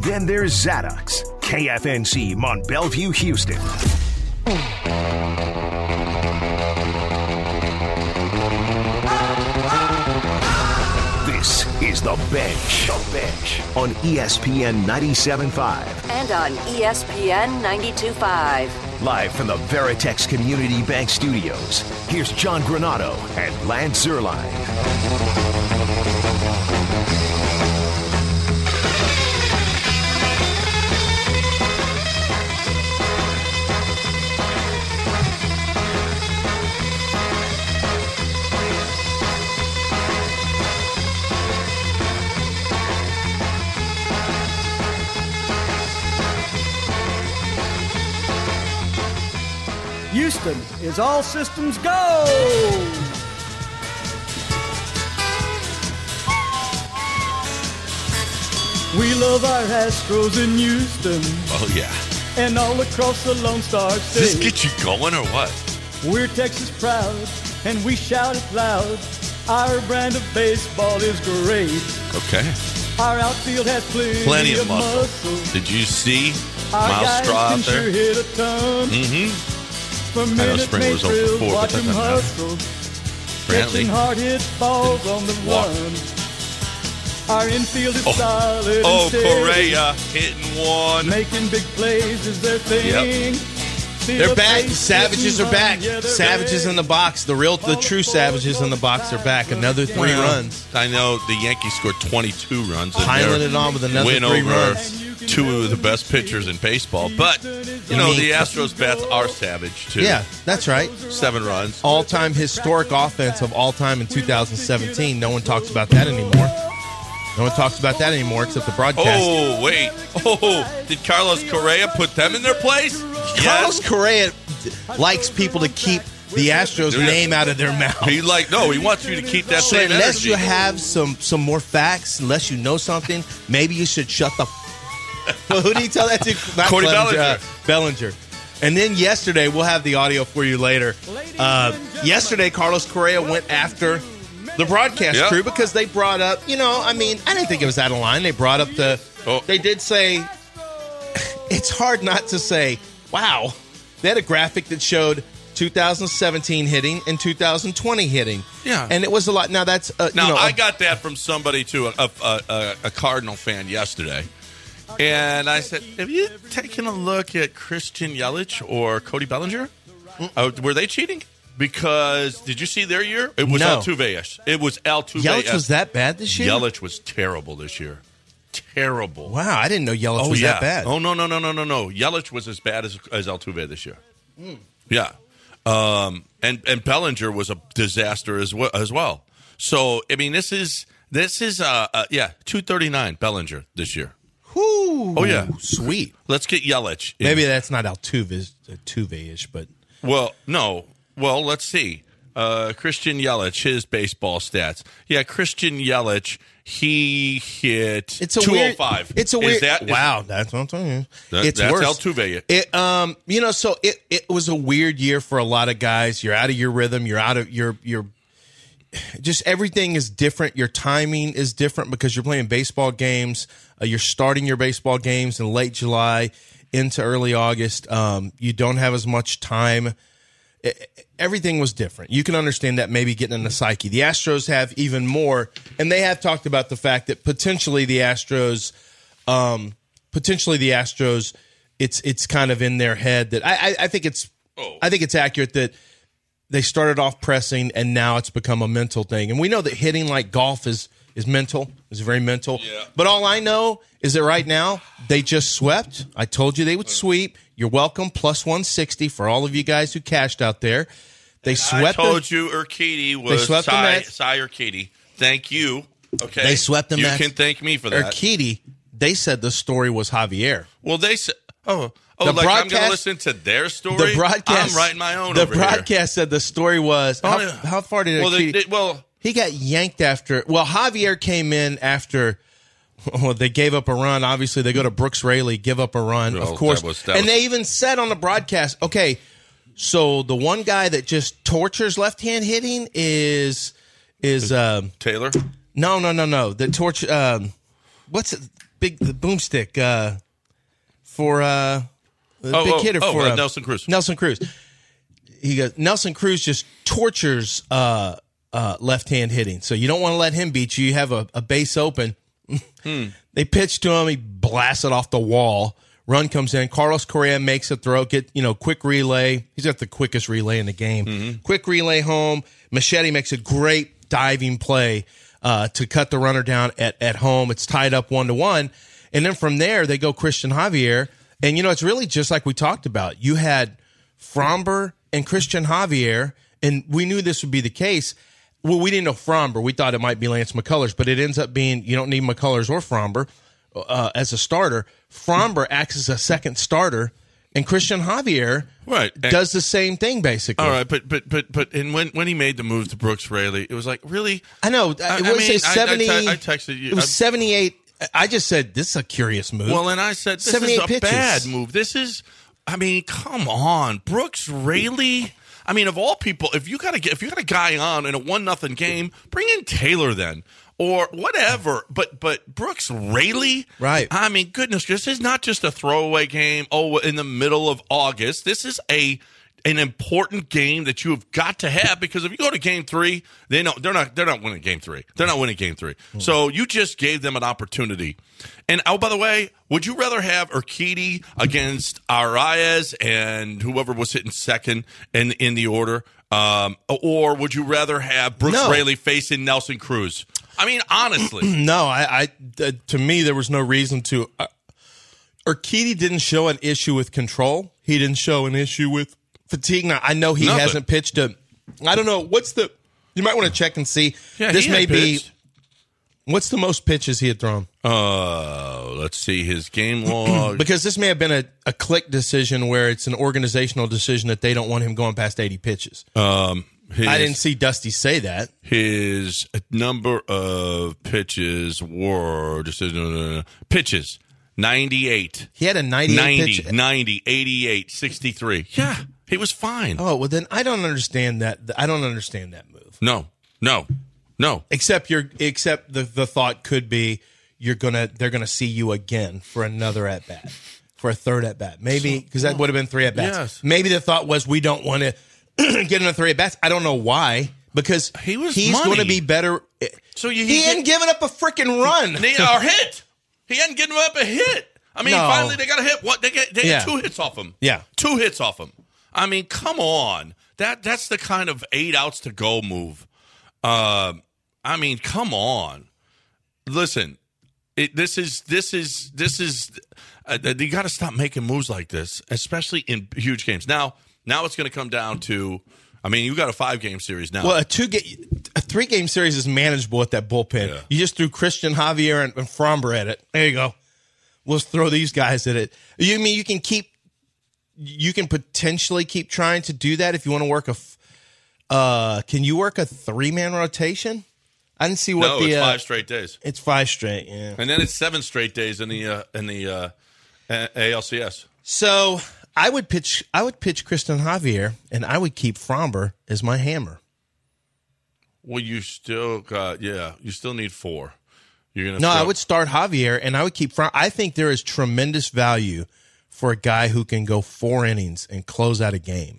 Then there's Zadok's, KFNC Mont Bellevue, Houston. This is The Bench. The Bench on ESPN 97.5. And on ESPN 92.5. Live from the Veritex Community Bank Studios, here's John Granato and Lance Zierlein. Houston is all systems go! We love our Astros in Houston. Oh, yeah. And all across the Lone Star State. Does this get you going or what? We're Texas proud, and we shout it loud. Our brand of baseball is great. Okay. Our outfield has plenty of muscle. Did you see Our Miles guys Straw can out there? sure hit a ton. Mm-hmm. For I know minute Springer was 0 for 4, watch but him that doesn't hustle. Brantley Catching hard hit balls on the walk. run. Our infield is solid and steady. Correa hitting one. Making big plays is their thing. They're back. The Savages are back. Savages in the box. The true Savages in the box are back. Another 3 runs. I know the Yankees scored 22 runs. Piling it on with another win 3 over runs. 2 of the best pitchers in baseball. But, you know, the Astros bats are savage, too. Yeah, that's right. 7 runs. All-time historic offense of all time in 2017. No one talks about that anymore. No one talks about that anymore except the broadcast. Oh, wait. Oh, did Carlos Correa put them in their place? Carlos Correa likes people to keep the Astros' name out of their mouth. He wants you to keep that So same unless energy. you have some more facts, unless you know something, maybe you should shut the well, who did he tell that to? Not Cody Bellinger. Bellinger. Bellinger. And then yesterday, we'll have the audio for you later. Yesterday, Carlos Correa went after the broadcast crew because they brought up, I didn't think it was out of line. They brought up they did say, it's hard not to say, wow. They had a graphic that showed 2017 hitting and 2020 hitting. Yeah. And it was a lot. Now, that's, I got that from somebody, too, a Cardinal fan yesterday. And I said, have you taken a look at Christian Yelich or Cody Bellinger? Were they cheating? Because, did you see their year? It was Altuve-ish. It was Altuve. Yelich was that bad this year? Yelich was terrible this year. Terrible. Wow, I didn't know Yelich was that bad. Oh, no. Yelich was as bad as Altuve this year. Yeah. And Bellinger was a disaster as well. So, this is 239 Bellinger this year. Ooh, oh, yeah. Sweet. Let's get Yelich. Maybe that's not Altuve-ish, but... Well, no. Well, let's see. Christian Yelich, his baseball stats. Yeah, Christian Yelich, he hit 205. It's a weird... Wow, that's what I'm telling you. It's that's worse. Altuve. It was a weird year for a lot of guys. You're out of your rhythm. You're out of your just everything is different. Your timing is different because you're playing baseball games. You're starting your baseball games in late July into early August. You don't have as much time. Everything was different. You can understand that maybe getting in the psyche. The Astros have even more, and they have talked about the fact that potentially the Astros, it's kind of in their head that I think it's accurate that they started off pressing and now it's become a mental thing. And we know that hitting like golf is mental, is very mental. Yeah. But all I know is that right now they just swept. I told you they would sweep. You're welcome. Plus 160 for all of you guys who cashed out there. They swept. I told you Urquidy was Cy Urquidy. Thank you. Okay. They swept the Mets. You can thank me for that. Urquidy, they said the story was Javier. Well, they said, I'm going to listen to their story? The broadcast, I'm writing my own The over broadcast said the story was, how far did Urquidy? He got yanked after, Javier came in after, they gave up a run. Obviously, they go to Brooks Raley, give up a run, of course. And they even said on the broadcast, okay, so the one guy that just tortures left-hand hitting is Taylor? No. The torture, what's it? the boomstick for the big hitter for Nelson Cruz. Nelson Cruz. He goes. Nelson Cruz just tortures left-hand hitting, so you don't want to let him beat you. You have a base open. They pitch to him. He blasts it off the wall. Run comes in. Carlos Correa makes a throw. Quick relay. He's got the quickest relay in the game. Mm-hmm. Quick relay home. Machete makes a great diving play to cut the runner down at home. It's tied up 1-1. And then from there, they go Christian Javier. And, it's really just like we talked about. You had Framber and Christian Javier, and we knew this would be the case. Well, we didn't know Framber. We thought it might be Lance McCullers, but it ends up being you don't need McCullers or Framber as a starter. Framber acts as a second starter, and Christian Javier does the same thing basically. All right, but and when he made the move to Brooks Raley, it was like, really? I know. It was 70. I texted you. It was 78. I just said this is a curious move. Well, and I said this is a bad move. This is, come on, Brooks Raley. Of all people, if you got a guy on in a 1-0 game, bring in Taylor then. Or whatever, but Brooks Raley, right? Goodness, this is not just a throwaway game. Oh, in the middle of August, this is an important game that you have got to have, because if you go to Game 3, they're not winning Game 3. They're not winning Game 3. Mm-hmm. So you just gave them an opportunity. And by the way, would you rather have Urquidy against Arias and whoever was hitting second in the order, or would you rather have Brooks Raley facing Nelson Cruz? Honestly. No, to me, there was no reason to. Urquidy didn't show an issue with control. He didn't show an issue with fatigue. Now, I know he hasn't pitched I don't know. You might want to check and see. Yeah, this may be. What's the most pitches he had thrown? Let's see his game log. Because this may have been a click decision where it's an organizational decision that they don't want him going past 80 pitches. I didn't see Dusty say that. His number of pitches were pitches 98. He had a 98 pitch. 90, 88, 63. Yeah, he was fine. Oh, well then I don't understand that. I don't understand that move. No. Except the thought could be they're gonna see you again for another at bat, for a third at bat, maybe, because that would have been 3 at bats. Yes. Maybe the thought was we don't want to get another 3 at bats. I don't know why, because he's going to be better. So he hadn't given up a freaking run or hit. He hadn't given up a hit. Finally they got a hit. What they get 2 hits off him. Yeah, 2 hits off him. Come on. That's the kind of 8 outs to go move. Come on. Listen, this is you got to stop making moves like this, especially in huge games. Now it's going to come down to, you got a 5-game series now. Well, a 3-game series is manageable at that bullpen. Yeah. You just threw Christian Javier and Framber at it. There you go. We'll throw these guys at it. You can potentially keep trying to do that if you want to work can you work a 3-man rotation? I didn't see what it's 5 straight days. It's 5 straight, yeah. And then it's 7 straight days in the ALCS. So I would pitch Christian Javier, and I would keep Framber as my hammer. Well, you still need 4. I would start Javier, and I would keep Framber. I think there is tremendous value for a guy who can go 4 innings and close out a game.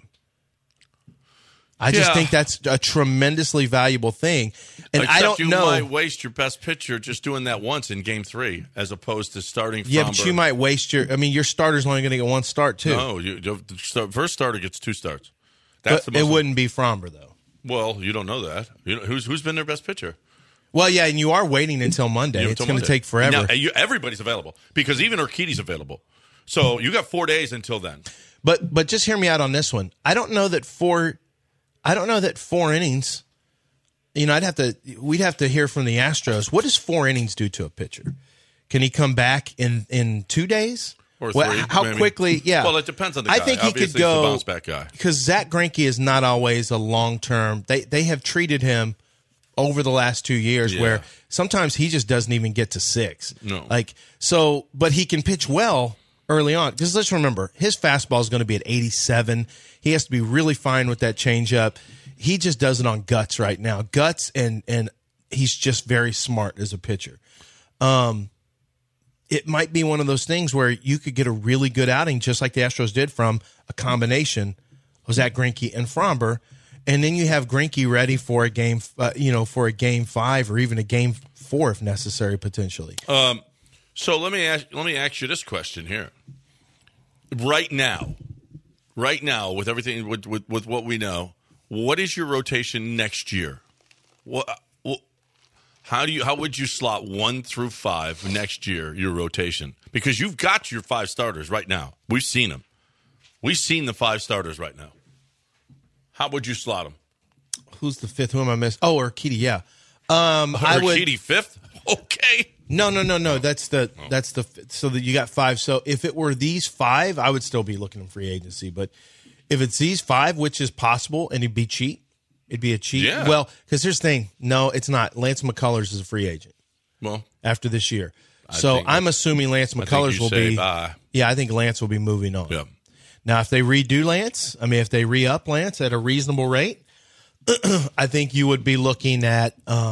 I just think that's a tremendously valuable thing. And Except I don't you know. might waste your best pitcher just doing that once in Game 3 as opposed to starting Framber. Yeah, but you might waste your starter's only going to get 1 start, too. No, the first starter gets 2 starts. It wouldn't be Framber, though. Well, you don't know that. Who's been their best pitcher? Well, yeah, and you are waiting until Monday. It's going to take forever. Now, everybody's available because even Urquidy's available. So you got 4 days until then. But just hear me out on this one. I don't know that 4 innings. We'd have to hear from the Astros. What does 4 innings do to a pitcher? Can he come back in 2 days? Or 3, how maybe. Quickly? Yeah. Well, it depends on the guy. I think he Obviously, could go he's a bounce back guy because Zach Greinke is not always a long term. They have treated him over the last 2 years where sometimes he just doesn't even get to 6. No. But he can pitch well early on. Because let's remember, his fastball is going to be at 87. He has to be really fine with that changeup. He just does it on guts right now. Guts, and he's just very smart as a pitcher. it might be one of those things where you could get a really good outing, just like the Astros did, from a combination of Zach Greinke and Framber, and then you have Greinke ready for a game, for a Game 5 or even a Game 4 if necessary, potentially. So let me ask you this question here. Right now, with everything with what we know, what is your rotation next year? How would you slot 1 through 5 next year, your rotation? Because you've got your 5 starters right now. We've seen them. We've seen the 5 starters right now. How would you slot them? Who's the 5th? Who am I missing? Oh, Urquidy, yeah. Urquidy 5th? Okay. No. That's the so that you got 5. So if it were these 5, I would still be looking in free agency. But if it's these 5, which is possible, and it'd be cheap, it'd be a cheat. Yeah. Well, because here's the thing. No, it's not. Lance McCullers is a free agent. Well, after this year, so I'm assuming Lance McCullers will be. Bye. Yeah, I think Lance will be moving on. Yeah. Now, if they redo Lance, if they re-up Lance at a reasonable rate, I think you would be looking at.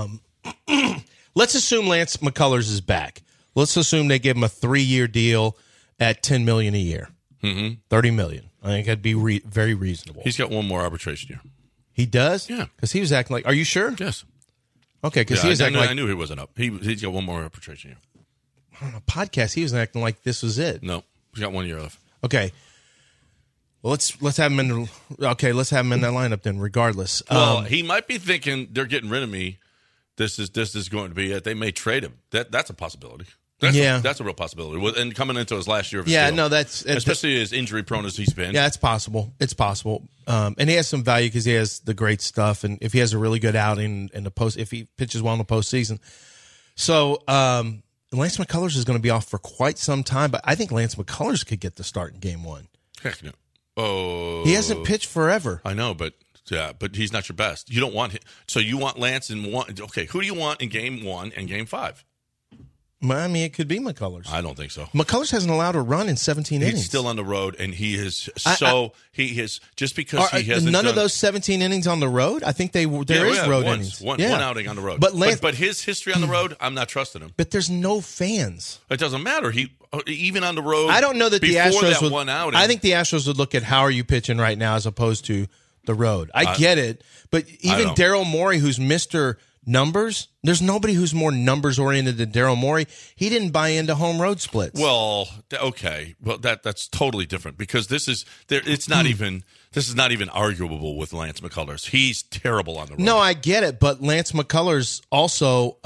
Let's assume Lance McCullers is back. Let's assume they give him a 3-year deal at $10 million a year, $30 million. I think that'd be very reasonable. He's got one more arbitration year. He does? Yeah. Because he was acting like, are you sure? Yes. Okay, because he was acting like. I knew he wasn't up. He's got one more arbitration year. On a podcast, he was acting like this was it. No, he's got 1 year left. Okay. Well, let's have him in. Let's have him in that lineup then. Regardless, well, he might be thinking they're getting rid of me. This is going to be it. They may trade him. That's a possibility. That's a real possibility. And coming into his last year of his deal. No, that's especially as injury prone as he's been. Yeah, it's possible. It's possible. And he has some value because he has the great stuff, and if he has a really good outing in the post, if he pitches well in the postseason, so Lance McCullers is going to be off for quite some time. But I think Lance McCullers could get the start in Game 1. Heck no. Oh, he hasn't pitched forever. I know, but he's not your best. You don't want him. So you want Lance in 1. Okay, who do you want in Game 1 and Game 5? It could be McCullers. I don't think so. McCullers hasn't allowed a run in 17 innings. He's still on the road, and he is he is just because he hasn't none of those 17 innings on the road. I think there is road innings. One outing on the road, but his history on the road, I'm not trusting him. But there's no fans. It doesn't matter. He even on the road. I don't know that the Astros would. One outing, I think the Astros would look at how are you pitching right now as opposed to the road. I get it, but even Daryl Morey, who's Mr. Numbers, there's nobody who's more numbers oriented than Daryl Morey. He didn't buy into home road splits. Well, okay, well that's totally different because this is not even arguable with Lance McCullers. He's terrible on the road. No, I get it, but Lance McCullers also,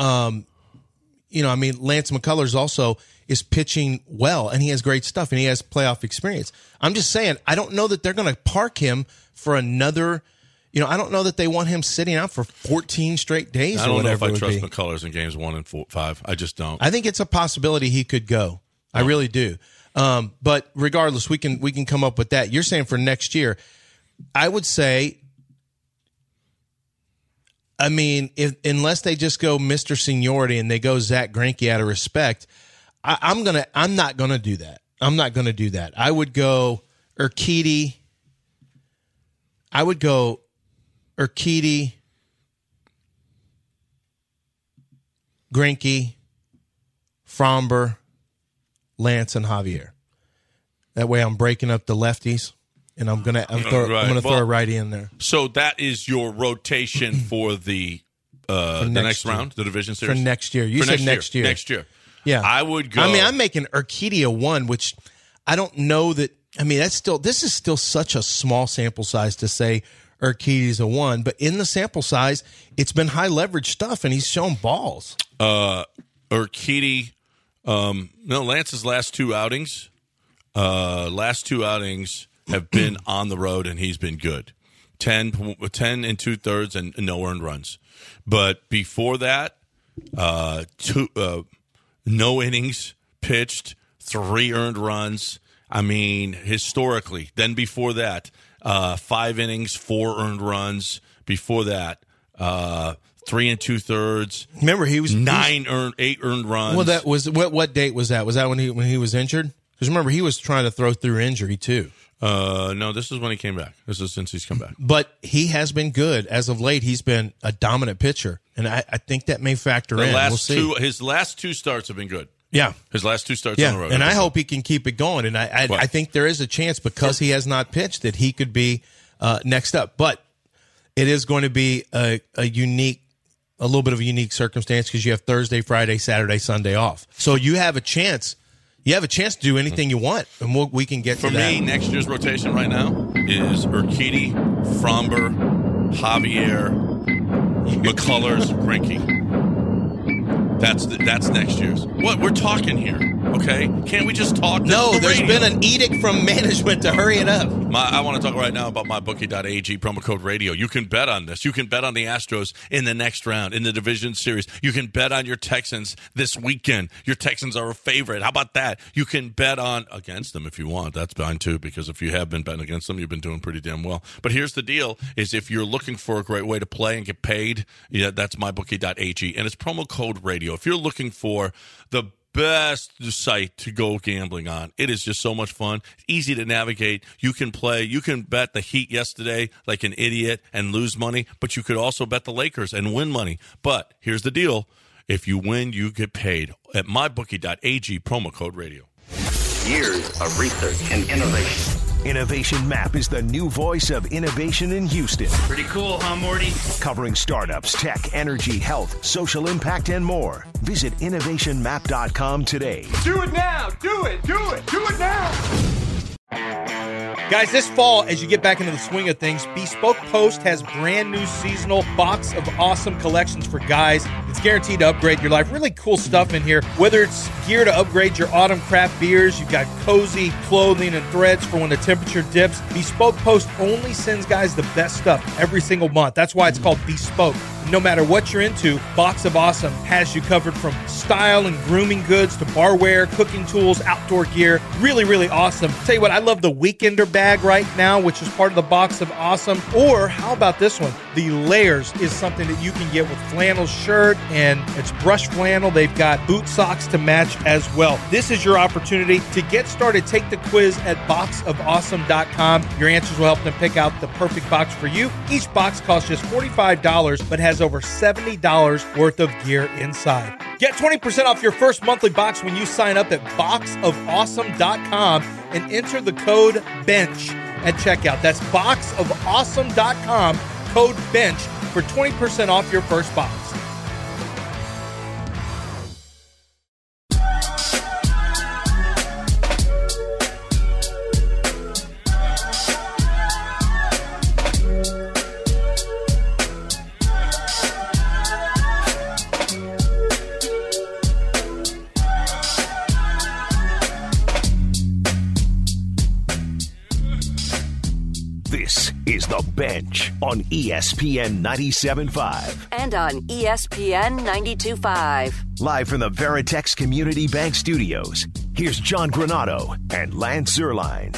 Lance McCullers also is pitching well, and he has great stuff, and he has playoff experience. I'm just saying, I don't know that they're going to park him for another. I don't know that they want him sitting out for 14 straight days. I don't know if I trust McCullers in games 1 and 5. I just don't. I think it's a possibility he could go. I really do. But regardless, we can come up with that. You're saying for next year, I would say. Unless they just go Mr. Seniority and they go Zach Greinke out of respect, I'm not gonna do that. I'm not gonna do that. I would go Urquidy. Greinke, Framber, Lance, and Javier. That way I'm breaking up the lefties, and I'm gonna throw a righty in there. So that is your rotation for the next round, the division series? For next year. You said next year. Next year. Yeah. I would go. I'm making Urquidy a 1, which I don't know that. This is still such a small sample size to say Urquidy's a 1, but in the sample size, it's been high leverage stuff, and he's shown balls. Urquidy, Lance's last 2 outings have been on the road, and he's been good. 10 and 2/3 and no earned runs. But before that, no innings pitched, 3 earned runs. Historically. Then before that, 5 innings, 4 earned runs. Before that, 3 and 2/3. Remember, he was 8 earned runs. Well, that was what date was that? Was that when he was injured? Because remember, he was trying to throw through injury too. No, this is when he came back. This is since he's come back. But he has been good as of late. He's been a dominant pitcher, and I think that may factor in. We'll see. His last 2 starts have been good. Yeah. His last 2 starts on the road. And I hope he can keep it going. And I think there is a chance because he has not pitched that he could be next up. But it is going to be a little bit of a unique circumstance because you have Thursday, Friday, Saturday, Sunday off. So you have a chance. You have a chance to do anything you want, and we can get to that. For me, next year's rotation right now is Urquidy, Fromber, Javier, McCullers, Greinke. That's next year's. What we're talking here, okay? Can't we just talk? No, there's been an edict from management to hurry it up. I want to talk right now about mybookie.ag, promo code radio. You can bet on this. You can bet on the Astros in the next round, in the division series. You can bet on your Texans this weekend. Your Texans are a favorite. How about that? You can bet on against them if you want. That's fine too, because if you have been betting against them, you've been doing pretty damn well. But here's the deal, is if you're looking for a great way to play and get paid, that's mybookie.ag, and it's promo code radio. If you're looking for the best site to go gambling on, it is just so much fun. Easy to navigate. You can play. You can bet the Heat yesterday like an idiot and lose money, but you could also bet the Lakers and win money. But here's the deal. If you win, you get paid at mybookie.ag, promo code radio. Years of research and innovation. Innovation Map is the new voice of innovation in Houston. Pretty cool, huh, Morty? Covering startups, tech, energy, health, social impact, and more. Visit innovationmap.com today. Do it now! Do it! Do it! Do it now! Guys, this fall, as you get back into the swing of things, Bespoke Post has brand new seasonal box of awesome collections for guys. It's guaranteed to upgrade your life. Really cool stuff in here. Whether it's gear to upgrade your autumn craft beers, you've got cozy clothing and threads for when the temperature dips. Bespoke Post only sends guys the best stuff every single month. That's why it's called Bespoke. No matter what you're into, Box of Awesome has you covered from style and grooming goods to barware, cooking tools, outdoor gear. Really, really awesome. Tell you what, I love the Weekender bag right now, which is part of the Box of Awesome. Or how about this one? The Layers is something that you can get with flannel shirt, and it's brushed flannel. They've got boot socks to match as well. This is your opportunity to get started. Take the quiz at boxofawesome.com. Your answers will help them pick out the perfect box for you. Each box costs just $45, but has over $70 worth of gear inside. Get 20% off your first monthly box when you sign up at boxofawesome.com and enter the code BENCH at checkout. That's boxofawesome.com, code BENCH for 20% off your first box. This is The Bench on ESPN 97.5. And on ESPN 92.5. Live from the Veritex Community Bank Studios, here's John Granado and Lance Zierlein.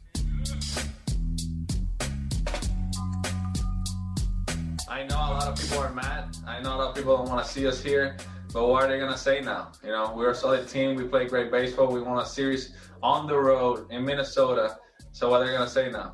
I know a lot of people are mad. I know a lot of people don't want to see us here. But what are they going to say now? You know, we're a solid team. We play great baseball. We won a series on the road in Minnesota. So what are they going to say now?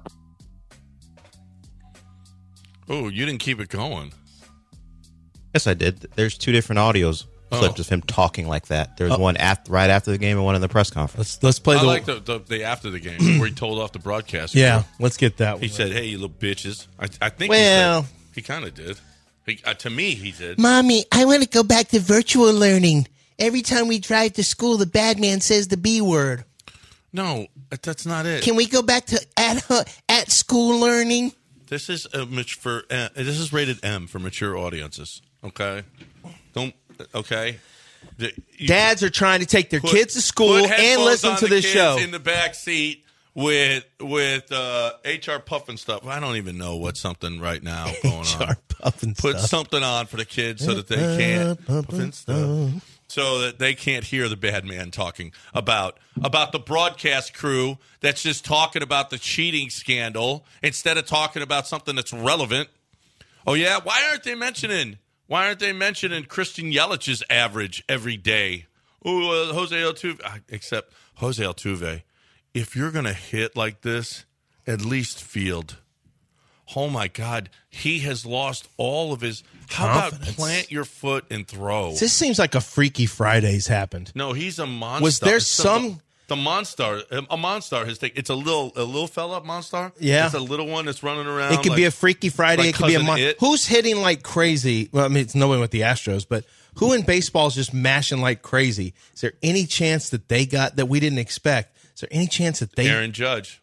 Oh, you didn't keep it going. Yes, I did. There's 2 different audios clips of him talking like that. There's one right after the game and one in the press conference. Let's play I like the after the game where he told off the broadcaster. Yeah, let's get that one. He said, "Hey, you little bitches." I think he kind of did. To me, he did. Mommy, I want to go back to virtual learning. Every time we drive to school, the bad man says the B word. No, that's not it. Can we go back to at school learning? This is this is rated M for mature audiences. Okay, okay. Dads are trying to take their kids to school and listen to this show in the back seat with HR puffing stuff. I don't even know what's something right now going on. HR puffing Put stuff. something on for the kids so that they can't puffing stuff. So that they can't hear the bad man talking about the broadcast crew that's just talking about the cheating scandal instead of talking about something that's relevant. Oh yeah, why aren't they mentioning Christian Yelich's average every day? Oh, Jose Altuve. Except Jose Altuve, if you're gonna hit like this, at least field. oh my God, he has lost all of his. How Confidence. about plant your foot and throw? This seems like a Freaky Fridays happened. No, he's a monster. Was there the monster? A monster has taken. It's a little fella monster. Yeah, it's a little one that's running around. It could be a Freaky Friday. It could be a monster. Who's hitting like crazy? Well, I mean, it's no one with the Astros, but who in baseball is just mashing like crazy? Is there any chance that they got that we didn't expect? Is there any chance that they Aaron Judge?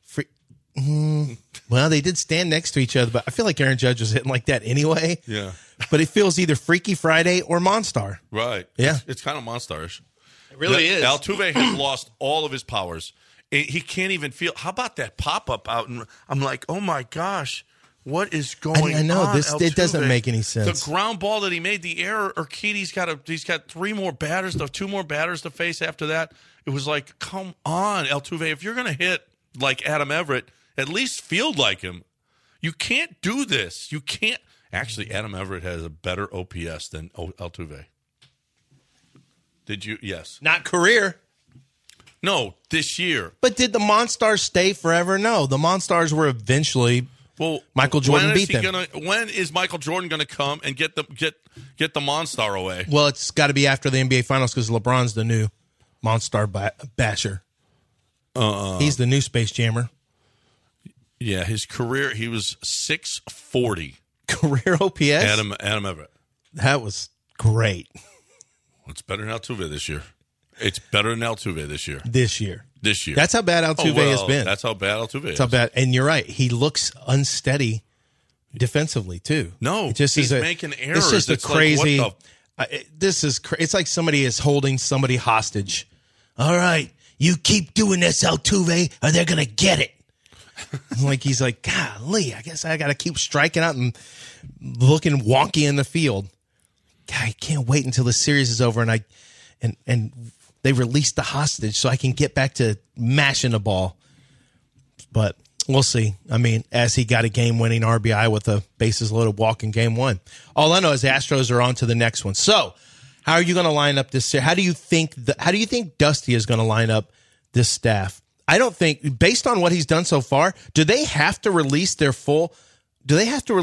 Well, they did stand next to each other, but I feel like Aaron Judge was hitting like that anyway. Yeah, but it feels either Freaky Friday or Monstar. Right. Yeah, it's kind of monstarish. It really is. Altuve has lost all of his powers. He can't even feel. How about that pop up out? And I'm like, oh my gosh, what is going on? I know this. Altuve? It doesn't make any sense. The ground ball that he made, the error. Urquidy's got 3 more batters, 2 more batters to face after that. It was like, come on, Altuve, if you're going to hit like Adam Everett, at least field like him. You can't do this. You can't. Actually, Adam Everett has a better OPS than Altuve. Did you? Yes. Not career. No, this year. But did the Monstars stay forever? No. The Monstars were eventually. Well, Michael Jordan beat them. When is Michael Jordan going to come and get the Monstar away? Well, it's got to be after the NBA Finals because LeBron's the new Monstar basher. He's the new Space Jammer. Yeah, his career, he was 640. Career OPS? Adam Everett. That was great. It's better than Altuve this year. It's better than Altuve this year. This year. That's how bad Altuve has been. That's how bad Altuve is. That's how bad. And you're right. He looks unsteady defensively, too. No, he's making errors. It's just a crazy. Like, it's like somebody is holding somebody hostage. All right, you keep doing this, Altuve, or they're going to get it. Like he's like, golly, I guess I got to keep striking out and looking wonky in the field. God, I can't wait until the series is over and they release the hostage so I can get back to mashing the ball. But we'll see. I mean, as he got a game-winning RBI with a bases-loaded walk in Game 1. All I know is the Astros are on to the next one. So, how are you going to line up this series? How do you think Dusty is going to line up this staff? I don't think, based on what he's done so far, do they have to release their full? No,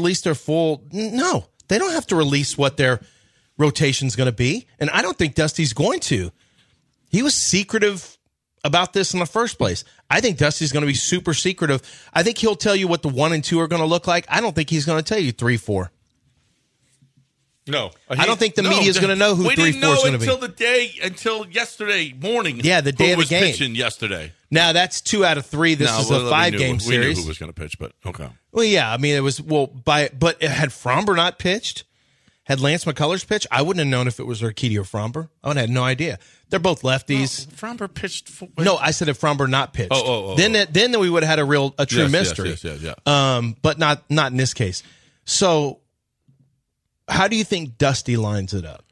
they don't have to release what their rotation's going to be, and I don't think Dusty's going to. He was secretive about this in the first place. I think Dusty's going to be super secretive. I think he'll tell you what the 1 and 2 are going to look like. I don't think he's going to tell you 3, 4. No, I don't think the media is going to know who 3, 4 is going to be until yesterday morning. Yeah, the day of the game. Who was pitching yesterday? Now that's 2 out of 3. This is a 5-game series. We knew who was going to pitch, but okay. Well, yeah, I mean it was but had Fromber not pitched, had Lance McCullers pitched, I wouldn't have known if it was Urquidy or Fromber. I would have had no idea. They're both lefties. No, Fromber pitched. No, I said if Fromber not pitched. Then we would have had a true mystery. Yes. But not in this case. So, how do you think Dusty lines it up?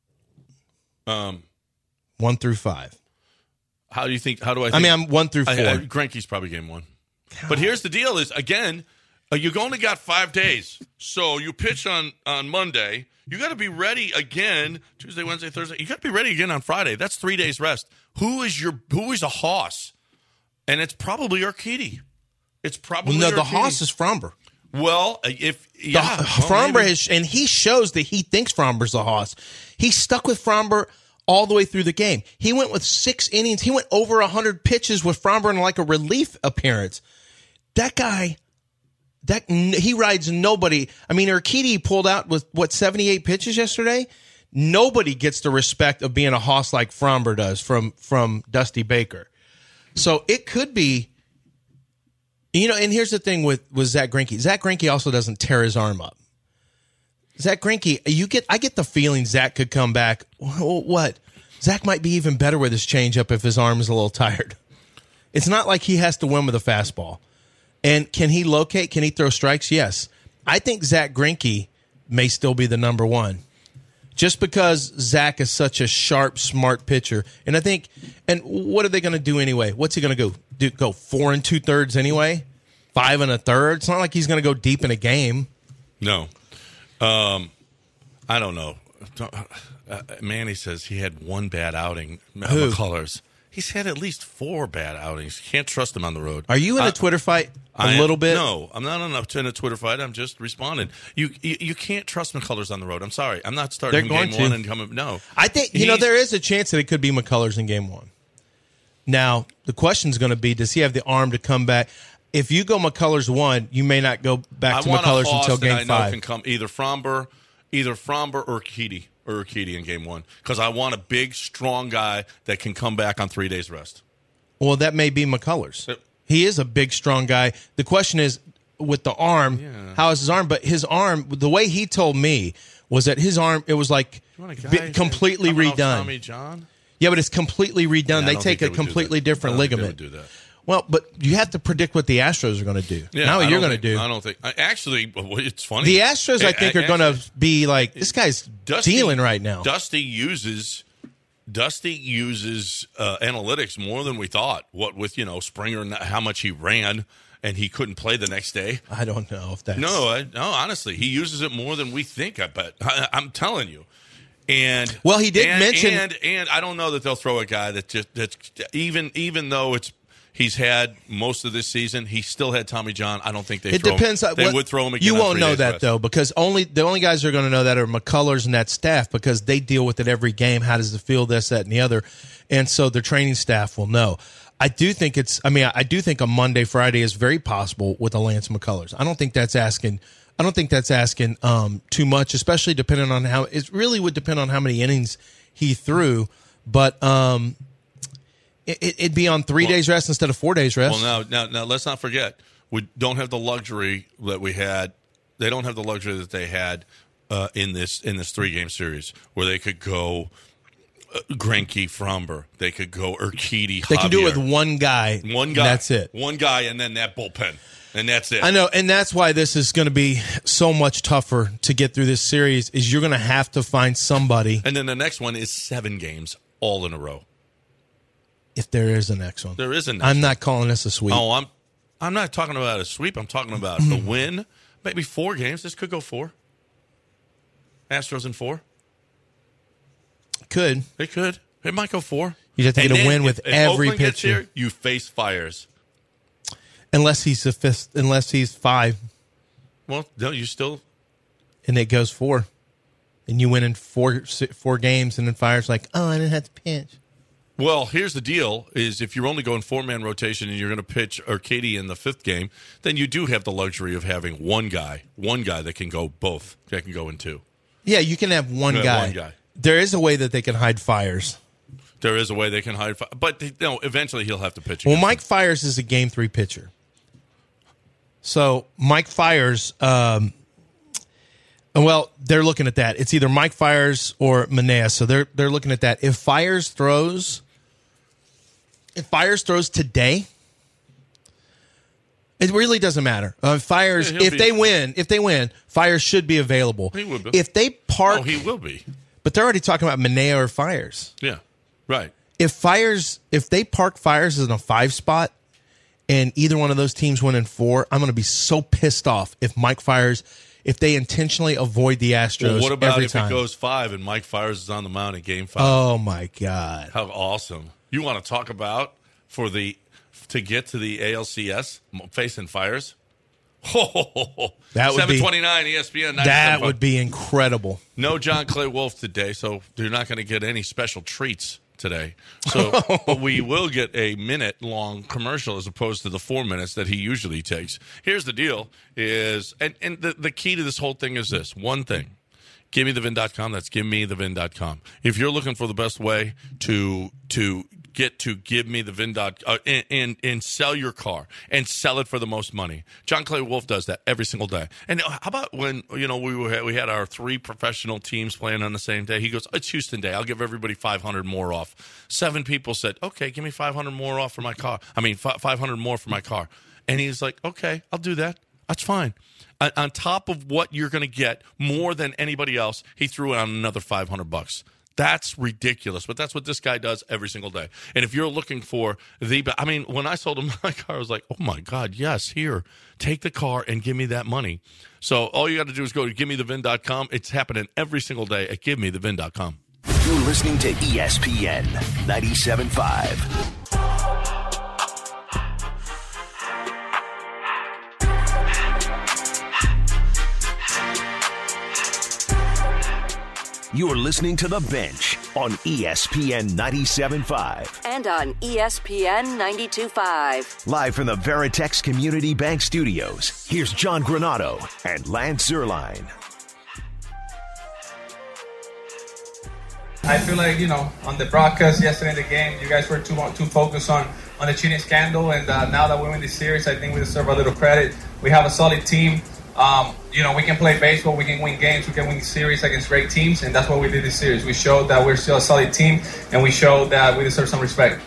1 through 5. How do you think? How do I? I mean, I'm 1 through 4. Greinke's probably game 1. God. But here's the deal: is again, you've only got 5 days, so you pitch on Monday. You got to be ready again Tuesday, Wednesday, Thursday. You got to be ready again on Friday. That's 3 days rest. Who is a hoss? And it's probably Urquidy. It's probably the hoss is Fromber. Well, Fromber and he shows that he thinks Fromber's a hoss. He stuck with Fromber all the way through the game. He went with 6 innings. He went over 100 pitches with Fromber in like a relief appearance. That guy. He rides nobody. I mean, Urquidy pulled out with 78 pitches yesterday. Nobody gets the respect of being a hoss like Fromber does from Dusty Baker. So it could be, and here's the thing with Zach Greinke. Zach Greinke also doesn't tear his arm up. Zach Greinke, I get the feeling Zach could come back. What? Zach might be even better with his changeup if his arm is a little tired. It's not like he has to win with a fastball. And can he locate? Can he throw strikes? Yes. I think Zach Greinke may still be the number 1. Just because Zach is such a sharp, smart pitcher. And what are they going to do anyway? What's he going to go? Go 4 2/3 anyway? 5 1/3? It's not like he's going to go deep in a game. No. I don't know. Manny says he had one bad outing. McCullers. He's had at least 4 bad outings. Can't trust him on the road. Are you in a Twitter fight a little bit? No, I'm not in a Twitter fight. I'm just responding. You can't trust McCullers on the road. I'm sorry. I'm not starting game 1 and coming. No. I think, there is a chance that it could be McCullers in game 1. Now, the question is going to be, does he have the arm to come back? If you go McCullers 1, you may not go back to McCullers until game 5. I know can come either Fromber or Urquidy in game 1, because I want a big, strong guy that can come back on 3 days rest. Well, that may be McCullers. He is a big, strong guy. The question is, with the arm, how is his arm? But his arm, the way he told me, was that his arm, it was like completely redone. Tommy John? Yeah, but it's completely redone. They take a completely different ligament. They would do that. Well, but you have to predict what the Astros are going to do. Yeah, now what you're going to do. I don't think. Actually, it's funny. The Astros, I think, are going to be like, this guy's dealing right now. Dusty uses analytics more than we thought. What with Springer and how much he ran, and he couldn't play the next day. I don't know if that's no. Honestly, he uses it more than we think. I bet. I'm telling you. And he did mention, and I don't know that they'll throw a guy that's even though he's had most of this season, he still had Tommy John. I don't think they would throw him again. You won't know that, though, because the only guys who are going to know that are McCullers and that staff, because they deal with it every game. How does it feel, this, that, and the other? And so their training staff will know. I do think a Monday, Friday is very possible with a Lance McCullers. I don't think that's asking too much, especially depending on how – it really would depend on how many innings he threw. But it'd be on 3 days rest instead of 4 days rest. Well, now let's not forget, we don't have the luxury that we had. They don't have the luxury that they had in this 3-game series where they could go Greinke, Fromber. They could go Urquidy, They can do it Javier. with one guy. One guy. That's it. One guy, and then that bullpen. And that's it. I know, and that's why this is going to be so much tougher to get through this series, is you're going to have to find somebody. And then the next one is 7 games all in a row. If there is a next one. There is a next I'm not calling this a sweep. Oh, I'm not talking about a sweep. I'm talking about a win. Maybe 4 games. This could go 4. Astros in 4. Could. It could. It might go 4. You'd have to get a win with every Oakland gets pitcher. Here, you face Fires. Unless he's 5. Well, no, you still. And it goes 4. And you win in 4 games, and then Fire's like, oh, I didn't have to pitch. Well, here's the deal, is if you're only going 4-man rotation and you're going to pitch Urquidy in the 5th game, then you do have the luxury of having one guy that can go both, that can go in 2. Yeah, you can have one guy. There is a way that they can hide Fires. There is a way they can hide, but eventually he'll have to pitch. Well, Mike Fires is a Game 3 pitcher. So Mike Fires, they're looking at that. It's either Mike Fires or Manaea. So they're looking at that. If Fires throws today, it really doesn't matter. Fires, if they win, Fires should be available. He would be. If they park, he will be. But they're already talking about Manaea or Fires. Yeah, right. If they park Fires in a 5 spot, and either one of those teams win in 4, I'm going to be so pissed off if Mike Fires, if they intentionally avoid the Astros. Well, what about every if time. it goes 5 and Mike Fires is on the mound in Game 5? Oh my God! How awesome! You want to talk about to get to the ALCS facing Fires? That would 729 ESPN. That would be incredible. No John Clay Wolf today, so you're not going to get any special treats today. So, but we will get a minute-long commercial as opposed to the 4 minutes that he usually takes. Here's the deal: and the key to this whole thing is this one thing. GiveMeTheVin.com. That's GiveMeTheVin.com. If you're looking for the best way to get to GiveMeTheVin.com and sell your car and sell it for the most money, John Clay Wolf does that every single day. And how about when we had our 3 professional teams playing on the same day? He goes, "It's Houston Day. I'll give everybody 500 more off." 7 people said, "Okay, give me 500 more off for my car. 500 more for my car." And he's like, "Okay, I'll do that. That's fine." On top of what you're going to get more than anybody else, he threw in another $500. That's ridiculous, but that's what this guy does every single day. And if you're looking for when I sold him my car, I was like, oh my God, yes, here, take the car and give me that money. So all you got to do is go to GiveMeTheVin.com. It's happening every single day at GiveMeTheVin.com. You're listening to ESPN 97.5. You're listening to The Bench on ESPN 97.5. And on ESPN 92.5. Live from the Veritex Community Bank Studios, here's John Granado and Lance Zierlein. I feel like, on the broadcast yesterday in the game, you guys were too focused on the cheating scandal. And now that we win this series, I think we deserve a little credit. We have a solid team. We can play baseball, we can win games, we can win series against great teams, and that's what we did this series. We showed that we're still a solid team, and we showed that we deserve some respect.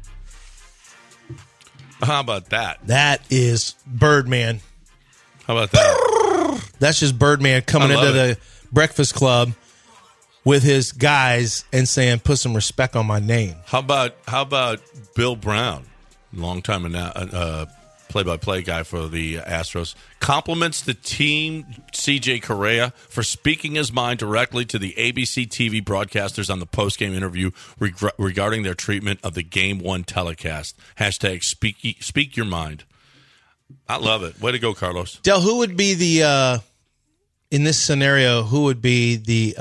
How about that? That is Birdman. How about that? That's just Birdman coming into the Breakfast Club with his guys and saying, "Put some respect on my name." How about Bill Brown, longtime play-by-play guy for the Astros, compliments the team, CJ Correa, for speaking his mind directly to the ABC TV broadcasters on the post-game interview regarding their treatment of the Game 1 telecast. Hashtag speak your mind. I love it. Way to go, Carlos. Del, who would be the in this scenario? Who would be the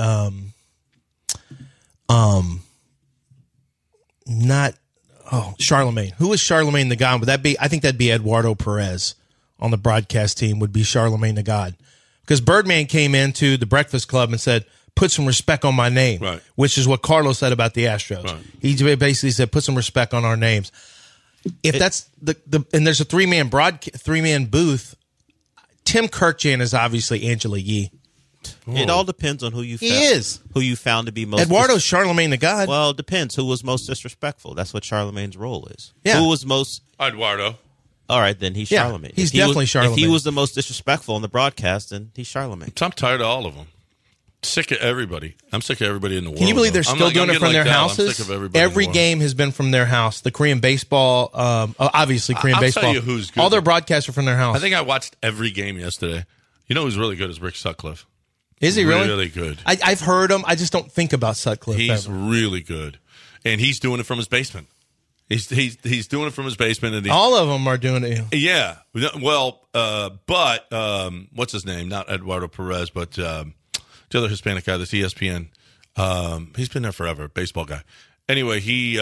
Charlemagne. Who is Charlemagne the God? Would that be? I think that'd be Eduardo Perez on the broadcast team. Would be Charlemagne the God, because Birdman came into the Breakfast Club and said, "Put some respect on my name," right. Which is what Carlos said about the Astros. Right. He basically said, "Put some respect on our names." If that's the and there's a three-man booth. Tim Kirkjian is obviously Angela Yee. It all depends on who you found. He is. Who you found to be most... Eduardo's Charlemagne the God. Well, it depends. Who was most disrespectful? That's what Charlemagne's role is. Yeah. Who was most... Eduardo. All right, then he's Charlemagne. He's definitely Charlemagne. If he was the most disrespectful on the broadcast, then he's Charlemagne. I'm tired of all of them. Sick of everybody. I'm sick of everybody in the world. Can you believe they're still doing it from their houses? I'm sick of everybody Every game has been from their house. The Korean baseball, obviously Korean baseball. I'll tell you who's good. All their broadcasts are from their house. I think I watched every game yesterday. You know who's really good is Rick Sutcliffe. Is he really? Really good. I've heard him. I just don't think about Sutcliffe. He's ever. really good. And he's doing it from his basement. He's doing it from his basement. And all of them are doing it. Yeah. Well, but what's his name? Not Eduardo Perez, but the other Hispanic guy, this ESPN. He's been there forever, baseball guy. Anyway,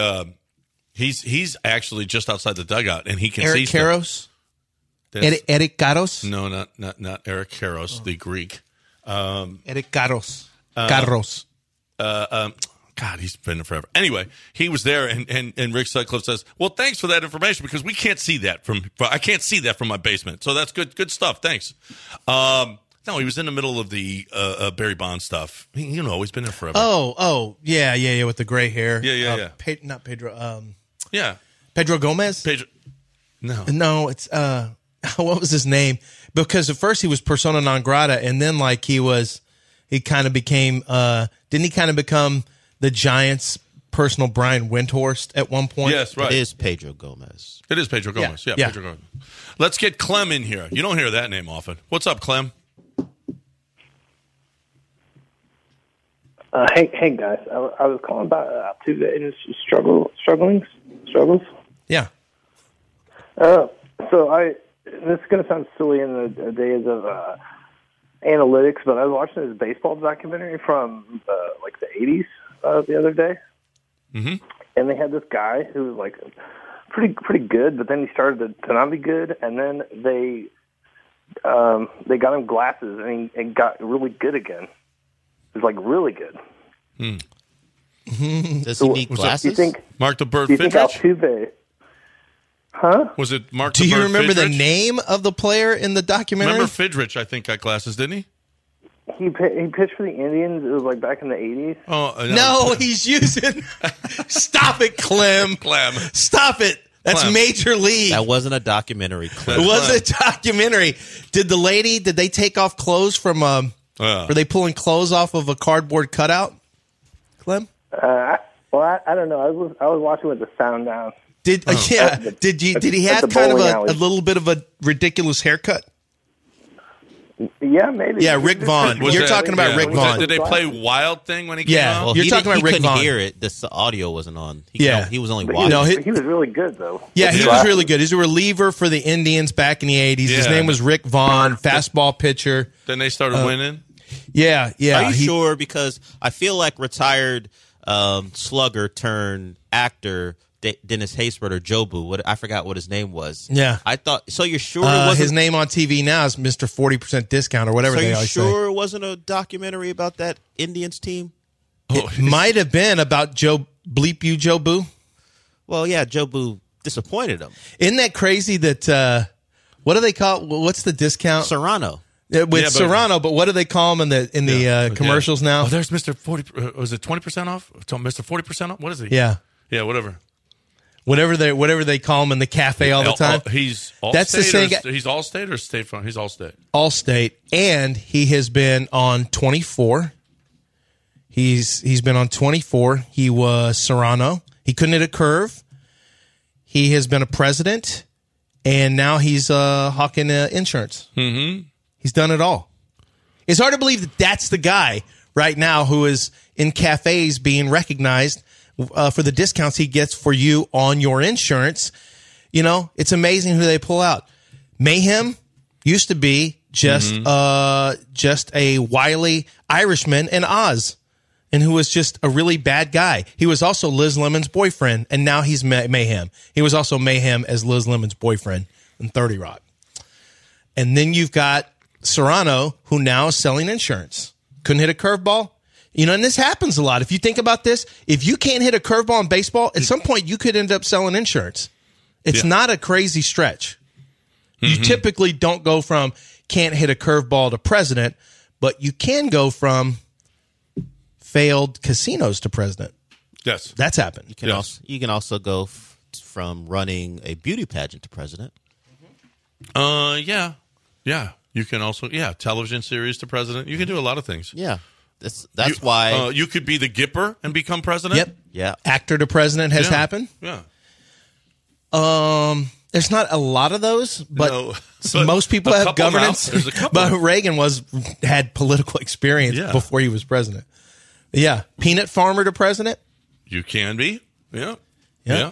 he's actually just outside the dugout, and he can see Eric Karros? Eric Karros? No, not Eric Karros, the Greek. Eric Karros. Karros. God, he's been there forever. Anyway, he was there, and Rick Sutcliffe says, "Well, thanks for that information because we can't see that I can't see that from my basement. So that's good stuff. Thanks." No, he was in the middle of the Barry Bonds stuff. He's been there forever. Oh, yeah, with the gray hair. Yeah. Not Pedro. Yeah, Pedro Gomez. No, it's what was his name? Because at first he was persona non grata, and then he kind of became. Didn't he kind of become the Giants' personal Brian Windhorst at one point? Yes, right. It is Pedro Gomez. It is Pedro Gomez. Yeah. Pedro Gomez. Let's get Clem in here. You don't hear that name often. What's up, Clem? Hey guys, I was calling about Altuve's struggles. Yeah. This is going to sound silly in the days of analytics, but I was watching this baseball documentary from the 80s the other day, and they had this guy who was pretty good, but then he started to not be good, and then they got him glasses, and he got really good again. It was really good. Does he need glasses? Mark the Bird do you think Fidrich? Altuve? Huh? Was it Mark? Do the you Bird remember Fidrich? the name of the player in the documentary? Remember Fidrich? I think got glasses, didn't he? He pitched for the Indians. It was back in the 80s. Oh no, he's using. Stop it, Clem. Stop it. That's Clem. Major League. That wasn't a documentary. It was a documentary. Did they take off clothes from? Were they pulling clothes off of a cardboard cutout? Clem? I don't know. I was watching with the sound down. Did he have kind of a little bit of a ridiculous haircut? Yeah, maybe. Yeah, Rick Vaughn. You're talking about Rick Vaughn. Did they play Wild Thing when he came out? Well, you're talking about Rick Vaughn. He couldn't hear it. The audio wasn't on. He was only But watching. he was really good, though. Yeah, he was really good. He's a reliever for the Indians back in the 80s. His name was Rick Vaughn, fastball pitcher. Then they started winning? Yeah. Are you sure? Because I feel like retired slugger turned actor Dennis Haysbert or Jobu. I forgot what his name was. Yeah. I thought, so you're sure it wasn't... His name on TV now is Mr. 40% Discount or whatever they always say. So you're sure it wasn't a documentary about that Indians team? It might have been about Bleep You Jobu. Well, yeah, Jobu disappointed him. Isn't that crazy that, what do they call, what's the discount? Serrano. Serrano, but what do they call him in the commercials now? Oh, there's Mr. 40, was it 20% off? Mr. 40% off? What is he? Yeah. Yeah, whatever. Whatever they call him in the cafe all the time. He's Allstate. That's the same guy. He's Allstate or State Farm? He's Allstate. Allstate, and he has been on 24. He's been on 24. He was Serrano. He couldn't hit a curve. He has been a president, and now he's hawking insurance. Mm-hmm. He's done it all. It's hard to believe that that's the guy right now who is in cafes being recognized for the discounts he gets for you on your insurance. You know, it's amazing who they pull out. Mayhem used to be just a wily Irishman in Oz, and who was just a really bad guy. He was also Liz Lemon's boyfriend, and now he's Mayhem. He was also Mayhem as Liz Lemon's boyfriend in 30 Rock. And then you've got Serrano, who now is selling insurance. Couldn't hit a curveball. You know, and this happens a lot. If you think about this, if you can't hit a curveball in baseball, at some point you could end up selling insurance. It's not a crazy stretch. You typically don't go from can't hit a curveball to president, but you can go from failed casinos to president. Yes. That's happened. You can also go from running a beauty pageant to president. Yeah. You can also, television series to president. You can do a lot of things. Yeah. That's why. You could be the Gipper and become president. Yep. Yeah. Actor to president has happened. Yeah. There's not a lot of those, but, but most people a have couple governance. now. There's a couple. But Reagan had political experience before he was president. Yeah. Peanut farmer to president. You can be. Yeah.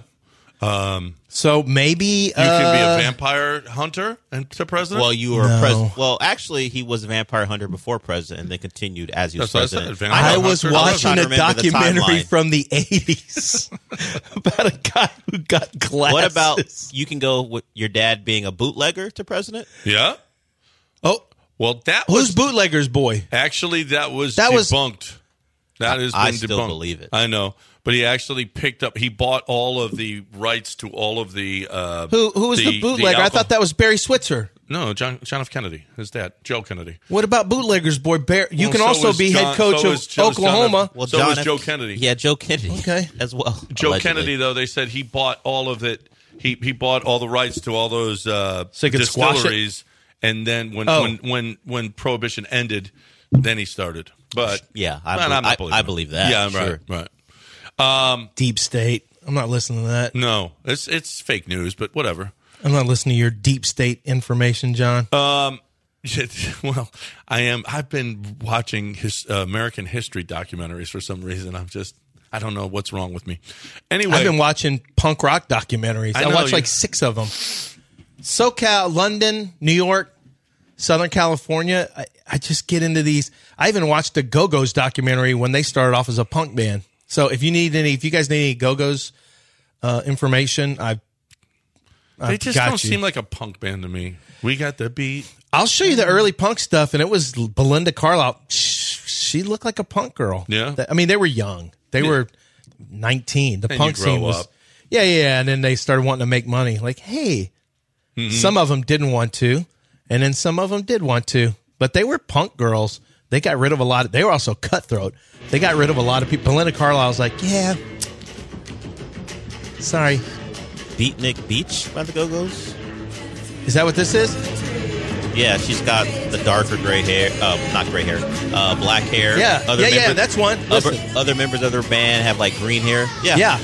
So maybe you can be a vampire hunter and to president. Well, you were president. Well, actually, he was a vampire hunter before president, and then continued as he was president. I was watching a documentary from the 80s about a guy who got glasses. What about you can go with your dad being a bootlegger to president? Yeah. Oh, well, that who's was bootlegger's boy? Actually, that was debunked. That has been I debunked. still believe it. I know. But he actually he bought all of the rights to all of the. Who was the bootlegger? I thought that was Barry Switzer. No, John F. Kennedy, his dad, Joe Kennedy. What about bootlegger's boy? You can also be head coach of Oklahoma. So was Joe Kennedy. Yeah, Joe Kennedy. Okay, as well. Joe allegedly. Kennedy, though, they said he bought all of it. He bought all the rights to all those distilleries, and then when Prohibition ended, then he started. But yeah, I believe that. Yeah, sure. right. Deep state. I'm not listening to that. No, it's fake news, but whatever. I'm not listening to your deep state information, John. Well, I am. I've been watching American history documentaries for some reason. I don't know what's wrong with me. Anyway, I've been watching punk rock documentaries. I watched like 6 of them. SoCal, London, New York, Southern California. I just get into these. I even watched the Go-Go's documentary when they started off as a punk band. So if you guys need any Go-Go's information, they just don't seem like a punk band to me. We got the beat. I'll show you the early punk stuff, and it was Belinda Carlisle. She looked like a punk girl. Yeah. I mean, they were young. They were 19. The punk scene was. Yeah, and then they started wanting to make money. Like, hey, some of them didn't want to, and then some of them did want to, but they were punk girls. They got rid of a lot. They were also cutthroat. They got rid of a lot of people. Belinda Carlisle was like, yeah, sorry. Beatnik Beach by the Go-Go's? Is that what this is? Yeah, she's got the darker gray hair. Not gray hair. Black hair. Yeah, yeah, that's one. Other members of their band have like green hair. Yeah. Yeah.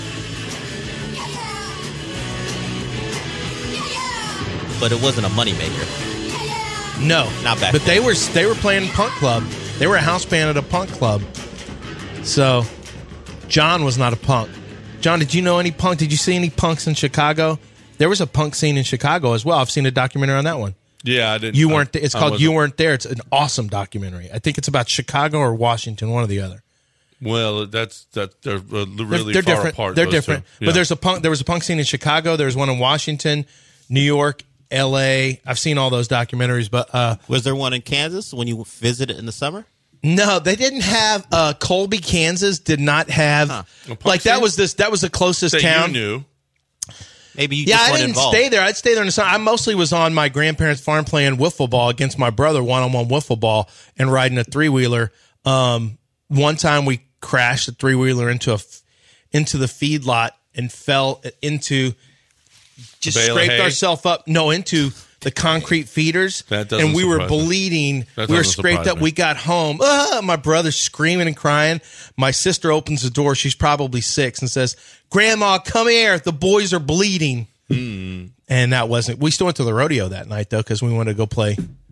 But it wasn't a moneymaker. No, Not back But then. they were playing punk club. They were a house band at a punk club. So John was not a punk. John, did you know any punk? Did you see any punks in Chicago? There was a punk scene in Chicago as well. I've seen a documentary on that one. Yeah, I didn't. You weren't. It's I called wasn't. You Weren't There. It's an awesome documentary. I think it's about Chicago or Washington, one or the other. Well, they're really They're far different. apart. They're those different. two. But Yeah. there was a punk scene in Chicago. There's one in Washington, New York, L.A. I've seen all those documentaries. But was there one in Kansas when you visited in the summer? no, they didn't have Colby, Kansas. Did not have like that was the closest that town. you knew. Maybe you Yeah, just I weren't didn't involved. stay there. I'd stay there in the summer. I mostly was on my grandparents' farm playing wiffle ball against my brother, one-on-one wiffle ball, and riding a three-wheeler. One time we crashed a three-wheeler into the feedlot and fell into, just Bale of scraped hay? ourselves up. No, into the concrete feeders, That doesn't and we were surprise me. bleeding. That We were doesn't scraped surprise up. me. We got home. My brother's screaming and crying. My sister opens the door. She's probably 6 and says, "Grandma, come here. The boys are bleeding." And that wasn't. We still went to the rodeo that night though because we wanted to go play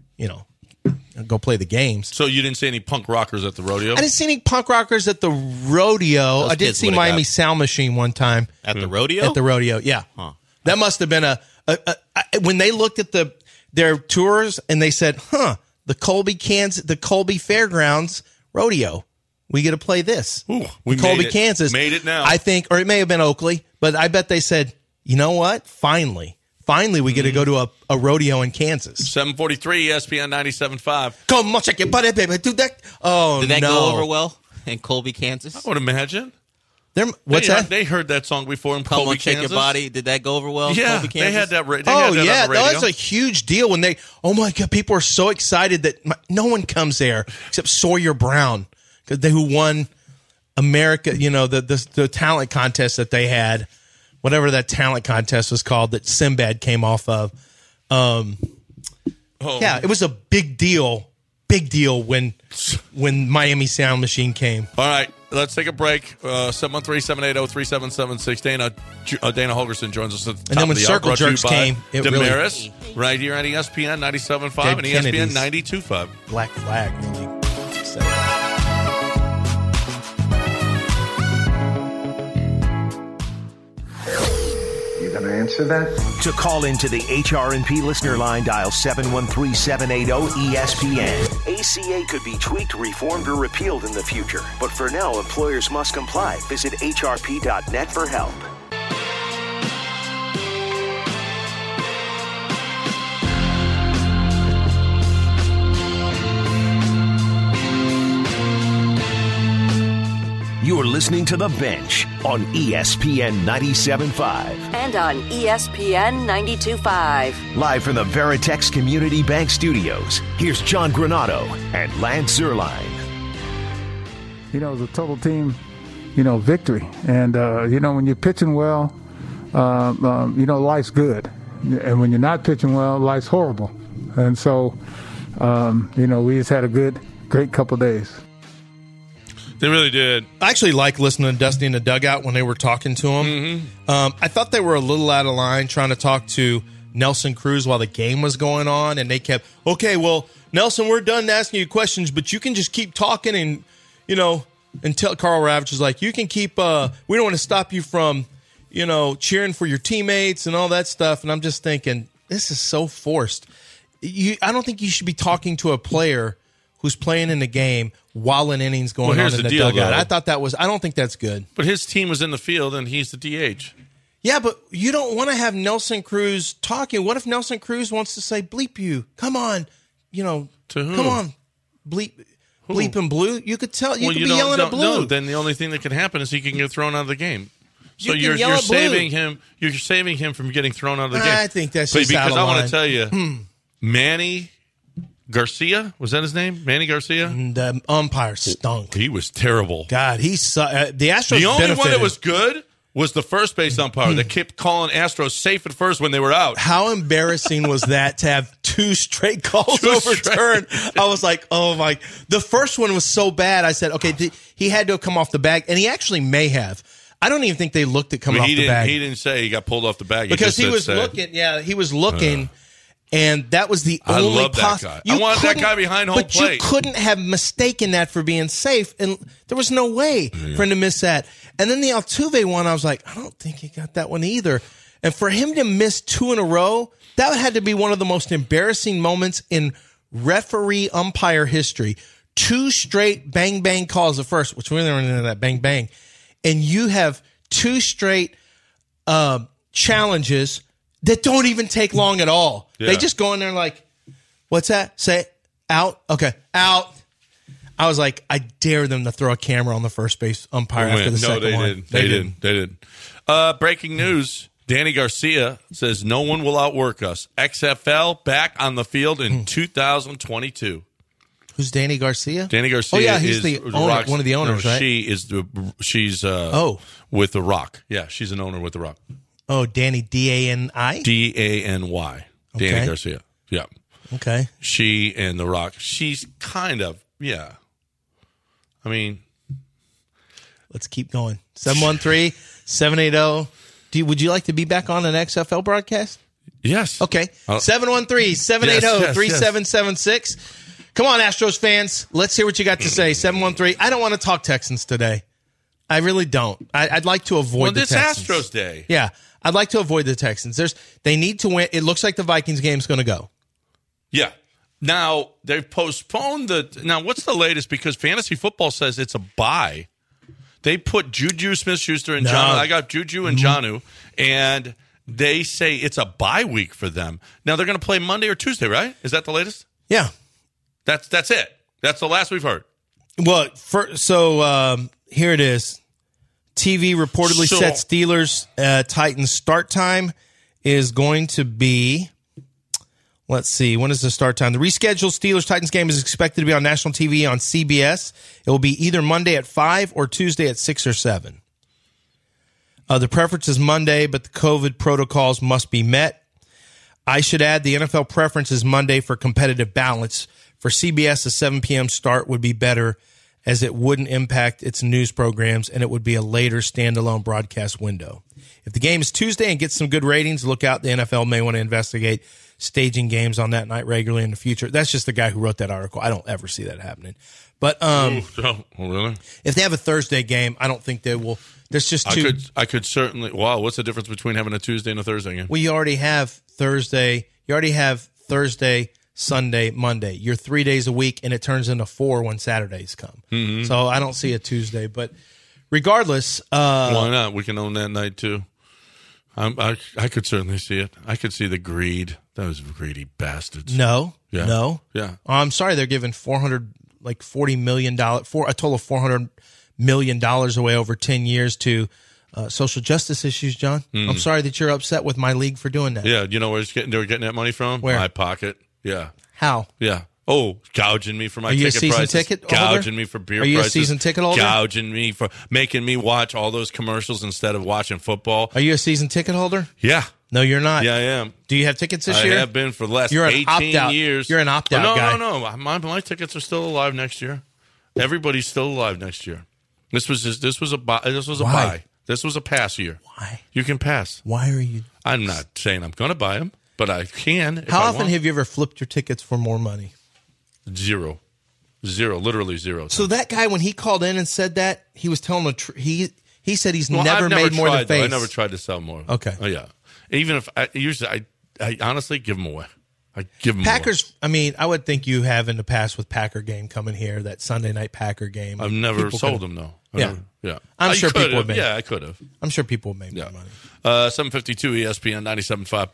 the games. So you didn't see any punk rockers at the rodeo? I didn't see any punk rockers at the rodeo. Those I did kids see would've Miami got- Sound Machine one time. At the rodeo? At the rodeo, yeah. Huh. That must have been when they looked at their tours and they said, the Colby, Kansas, the Colby Fairgrounds rodeo. We get to play this. Ooh, we Colby, made it. Kansas. Made it now. I think, or it may have been Oakley, but I bet they said, you know what? Finally we get to go to a rodeo in Kansas. 743 ESPN 97.5. Come on, check your buddy, baby. Do that. Oh, Did that no. go over well in Colby, Kansas? I would imagine. What's that? They heard that song before in Come Colby, on, shake Kansas. your body. Did that go over well? in Yeah, Colby, Kansas? they had that. They Oh had that yeah, on the radio. that's a huge deal when they. Oh my God, people are so excited that no one comes there except Sawyer Brown because who won America. You know the talent contest that they had, whatever that talent contest was called that Sinbad came off of. Yeah, it was a big deal when Miami Sound Machine came. All right, let's take a break. 713-780-3776. Dana Holgerson joins us at the top And then when of the hour, Circle brought to you Jerks by came, it really- Damaris, right here on ESPN 97.5 Dead and ESPN Kennedys. 92.5. Black Flag really said it. You gonna answer that? To call into the HRNP listener line, dial 713-780-ESPN. ACA could be tweaked, reformed, or repealed in the future. But for now, employers must comply. Visit hrp.net for help. You're listening to The Bench on ESPN 97.5. And on ESPN 92.5. Live from the Veritex Community Bank Studios, here's John Granado and Lance Zerline. You know, it was a total team, victory. And, when you're pitching well, life's good. And when you're not pitching well, life's horrible. And so, we just had a great couple of days. They really did. I actually like listening to Dusty in the dugout when they were talking to him. Mm-hmm. I thought they were a little out of line trying to talk to Nelson Cruz while the game was going on, and they kept, okay, well, Nelson, we're done asking you questions, but you can just keep talking and, until Carl Ravitch is like, you can keep, we don't want to stop you from, cheering for your teammates and all that stuff. And I'm just thinking, this is so forced. I don't think you should be talking to a player who's playing in the game while an inning's going on in the dugout. I don't think that's good. But his team was in the field, and he's the DH. Yeah, but you don't want to have Nelson Cruz talking. What if Nelson Cruz wants to say, bleep you? Come on. To whom? Come on. Bleep and Blue? You could tell. You could be yelling at Blue. No, then the only thing that can happen is he can get thrown out of the game. So You can you're yell at Blue. saving him. You're saving him from getting thrown out of the game. I think that's just because out of I want line. to tell you, Manny Garcia, was that his name? Manny Garcia? The umpire stunk. He was terrible. God, the Astros The only one benefited. that was good was the first base umpire that kept calling Astros safe at first when they were out. How embarrassing was that to have 2 straight calls overturned? I was like, oh my. The first one was so bad. I said, okay, he had to have come off the bag, and he actually may have. I don't even think they looked at coming off the bag. He didn't say he got pulled off the bag. Because he just was said, looking. Yeah, he was looking. And that was the I only love that guy. I want that guy behind home plate. But you couldn't have mistaken that for being safe. And there was no way for him to miss that. And then the Altuve one, I was like, I don't think he got that one either. And for him to miss 2 in a row, that had to be one of the most embarrassing moments in referee umpire history. 2 straight bang-bang calls at first, which we never into that bang-bang. And you have 2 straight challenges that don't even take long at all. Yeah. They just go in there like, what's that? Say out? Okay, out. I was like, I dare them to throw a camera on the first base umpire after the second one. They didn't. Breaking news. Danny Garcia says no one will outwork us. XFL back on the field in 2022. Who's Danny Garcia? Danny Garcia. Oh yeah, he's the owner, one of the owners, right? She's with The Rock. Yeah, she's an owner with The Rock. Oh, Danny, D-A-N-I? D-A-N-Y. Okay. Danny Garcia. Yeah. Okay. She and The Rock. She's kind of, yeah. I mean. Let's keep going. 713-780. Would you like to be back on an XFL broadcast? Yes. Okay. 713-780-3776. Come on, Astros fans. Let's hear what you got to say. 713. I don't want to talk Texans today. I really don't. I'd like to avoid the Texans. Well, this Astros day. Yeah. I'd like to avoid the Texans. They need to win. It looks like the Vikings game's going to go. Yeah. Now, they've postponed now, what's the latest? Because fantasy football says it's a bye. They put Juju Smith-Schuster and Jonnu. I got Juju and Jonnu, and they say it's a bye week for them. Now, they're going to play Monday or Tuesday, right? Is that the latest? Yeah. That's it. That's the last we've heard. Well, here it is. TV reportedly set Steelers Titans start time is going to be, let's see, when is the start time? The rescheduled Steelers Titans game is expected to be on national TV on CBS. It will be either Monday at 5 or Tuesday at 6 or 7. The preference is Monday, but the COVID protocols must be met. I should add the NFL preference is Monday for competitive balance. For CBS, a 7 p.m. start would be better as it wouldn't impact its news programs and it would be a later standalone broadcast window. If the game is Tuesday and gets some good ratings, look out. The NFL may want to investigate staging games on that night regularly in the future. That's just the guy who wrote that article. I don't ever see that happening. But really? If they have a Thursday game, I don't think they will. There's just two. I could certainly. Wow, what's the difference between having a Tuesday and a Thursday game? Well, you already have Thursday. Sunday, Monday. You're 3 days a week, and it turns into 4 when Saturdays come. Mm-hmm. So I don't see a Tuesday. But regardless. Why not? We can own that night, too. I could certainly see it. I could see the greed. Those greedy bastards. No. Yeah. No. Yeah. I'm sorry. They're giving $40 million, a total of $400 million away over 10 years to social justice issues, John. Mm. I'm sorry that you're upset with my league for doing that. Yeah. You know where they were getting that money from? Where? My pocket. Yeah. How? Yeah. Oh, gouging me for my ticket prices. Are you a season ticket holder? Gouging me for beer prices. Are you a season ticket holder? Gouging me for making me watch all those commercials instead of watching football. Are you a season ticket holder? Yeah. No, you're not. Yeah, I am. Do you have tickets this year? I have been for the last 18 years. You're an opt-out guy. No. My tickets are still alive next year. Everybody's still alive next year. This was a buy. This was a buy. This was a pass year. Why? You can pass. Why are you? I'm not saying I'm going to buy them, but I can. How often have you ever flipped your tickets for more money? Zero, literally zero. So that guy, when he called in and said that, he was telling the truth. He said he's never made more than face. I never tried to sell more. Okay. Oh yeah. Even if I honestly give them away. I give them Packers. away. I mean, I would think you have in the past with Packer game coming here, that Sunday night Packer game. I've never sold them though. Yeah. I'm sure people would make. Yeah, I could have. I'm sure people would make more money. 752 ESPN 97.5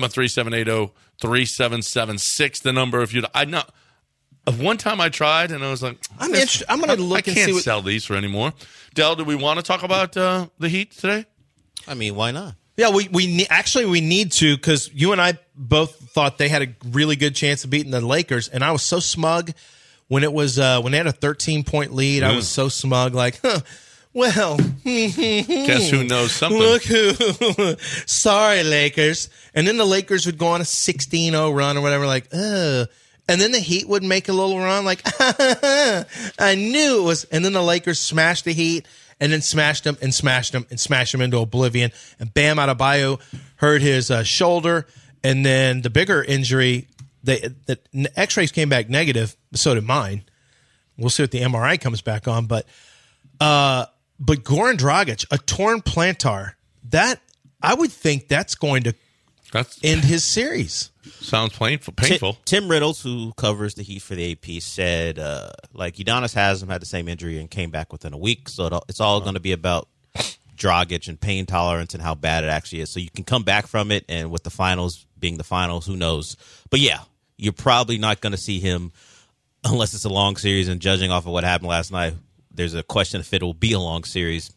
713-780-3776. The number. If you, I know. One time I tried and I was like, I'm interested. I'm going to look and see. I can't sell these for anymore. Del, do we want to talk about the Heat today? I mean, why not? Yeah, we need to, because you and I both thought they had a really good chance of beating the Lakers, and I was so smug when it was when they had a 13-point lead. I was so smug, like, well, guess who knows something? Look who! Sorry, Lakers. And then the Lakers would go on a 16-0 run or whatever, like, ugh. And then the Heat would make a little run, like, I knew it was. And then the Lakers smashed the Heat, and then smashed them into oblivion. And Bam Adebayo hurt his shoulder, And then the bigger injury, the X-rays came back negative. So did mine. We'll see what the MRI comes back on. But Goran Dragic, a torn plantar, that I would think that's going to end his series. Sounds painful. Tim Riddles, who covers the Heat for the AP, said Udonis Haslem had the same injury and came back within a week. So it's all going to be about Dragic and pain tolerance and how bad it actually is. So you can come back from it, and with the finals being the finals, who knows? But yeah, you're probably not going to see him unless it's a long series. And judging off of what happened last night, there's a question if it will be a long series.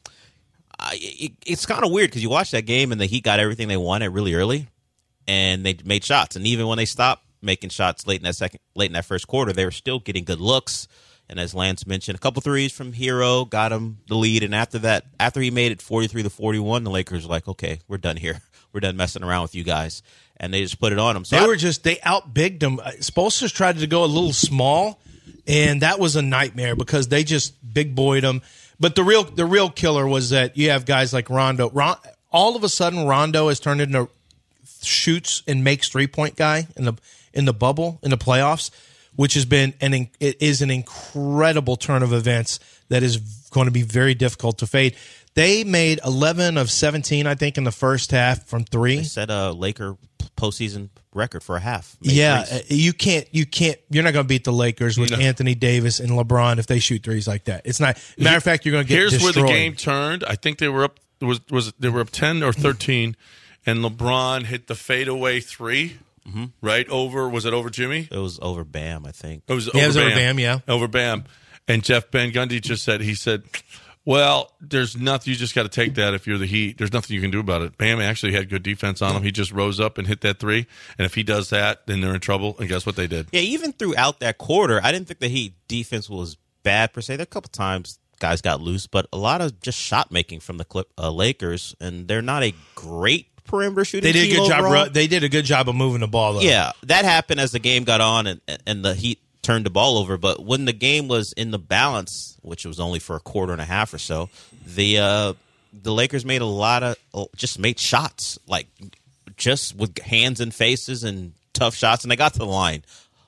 It's kind of weird because you watch that game and the Heat got everything they wanted really early, and they made shots. And even when they stopped making shots late in that first quarter, they were still getting good looks. And as Lance mentioned, a couple threes from Hero got him the lead. And after he made it 43-41, the Lakers were like, okay, we're done here. We're done messing around with you guys. And they just put it on them. So they outbigged them. Spoelstra's tried to go a little small, and that was a nightmare because they just big boyed them. But the real killer was that you have guys like Rondo. All of a sudden, Rondo has turned into shoots and makes 3-point guy in the bubble in the playoffs, which has been an incredible turn of events that is going to be very difficult to fade. They made 11 of 17, I think, in the first half from three. They set a Laker postseason record for a half. Yeah, you can't. You're not going to beat the Lakers with Anthony Davis and LeBron if they shoot threes like that. It's not. Matter of fact, you're going to get Here's destroyed. where the game turned. I think they were up. They were up 10 or 13, and LeBron hit the fadeaway three. Mm-hmm. Right over. Was it over Jimmy? It was over Bam, I think. It was over Bam. Yeah, over Bam. And Jeff Van Gundy just said. He said, well, there's nothing. You just got to take that if you're the Heat. There's nothing you can do about it. Bam actually had good defense on him. He just rose up and hit that three. And if he does that, then they're in trouble. And guess what they did? Yeah, even throughout that quarter, I didn't think the Heat defense was bad per se. There were a couple times guys got loose, but a lot of just shot making from the Lakers. And they're not a great perimeter shooting team. They did a good job of moving the ball, though. Yeah, that happened as the game got on and the Heat turned the ball over. But when the game was in the balance, which was only for a quarter and a half or so, the Lakers made made shots, like just with hands and faces and tough shots, and they got to the line.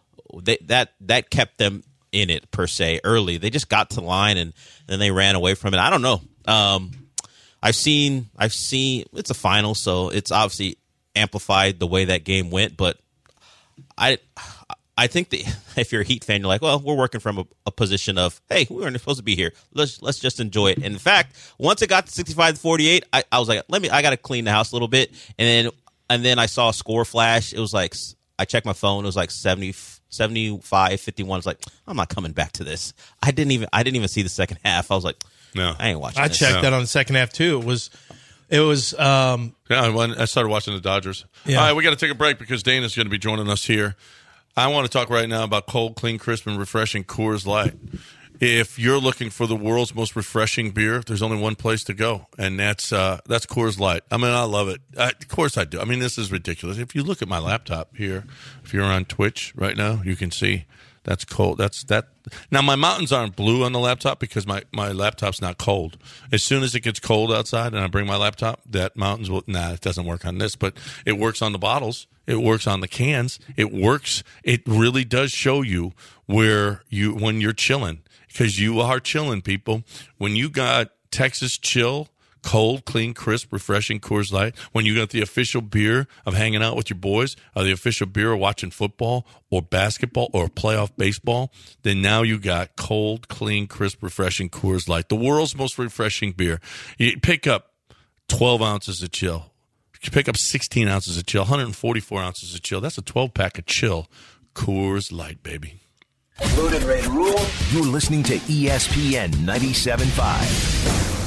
That kept them in it per se early. They just got to the line and then they ran away from it. I don't know. I've seen it's a final, so it's obviously amplified the way that game went, but I think that if you're a Heat fan, you're like, well, we're working from a position of, hey, we weren't supposed to be here. Let's just enjoy it. And in fact, once it got to 65-48, I was like, I got to clean the house a little bit. And then I saw a score flash. It was like, I checked my phone. It was like 75-51. I was like, I'm not coming back to this. I didn't even see the second half. I was like, no, I ain't watching. I checked that on the second half too. It was. I started watching the Dodgers. Yeah. All right, we got to take a break because Dana's going to be joining us here. I want to talk right now about cold, clean, crisp, and refreshing Coors Light. If you're looking for the world's most refreshing beer, there's only one place to go, and that's Coors Light. I mean, I love it. Of course I do. I mean, this is ridiculous. If you look at my laptop here, if you're on Twitch right now, you can see that's cold. Now, my mountains aren't blue on the laptop because my laptop's not cold. As soon as it gets cold outside and I bring my laptop, that mountains will – it doesn't work on this, but it works on the bottles. It works on the cans. It works. It really does show you when you're chilling, because you are chilling, people. When you got Texas Chill, cold, clean, crisp, refreshing Coors Light, when you got the official beer of hanging out with your boys, or the official beer of watching football or basketball or playoff baseball, then now you got cold, clean, crisp, refreshing Coors Light, the world's most refreshing beer. You pick up 12 ounces of chill. You pick up 16 ounces of chill, 144 ounces of chill. That's a 12-pack of chill. Coors Light, baby. Loaded, ready to rule. You're listening to ESPN 97.5.